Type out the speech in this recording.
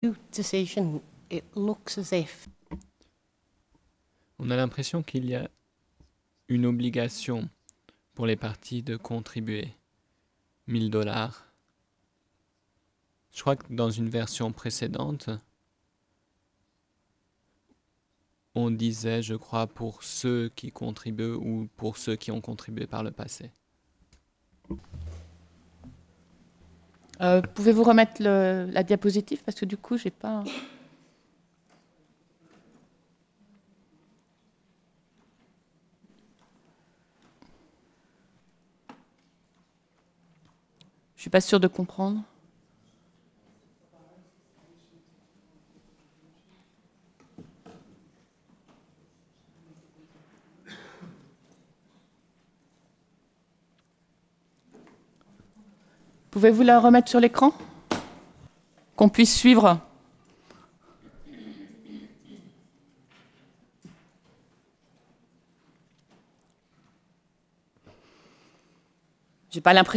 decision, it looks as if On a l'impression qu'il y a une obligation pour les parties de contribuer. 1 000 $. Je crois que dans une version précédente, on disait, je crois, pour ceux qui contribuent ou pour ceux qui ont contribué par le passé. Pouvez-vous remettre la diapositive parce que du coup, j'ai pas. Je suis pas sûre de comprendre. Pouvez-vous la remettre sur l'écran? Qu'on puisse suivre. J'ai pas l'impression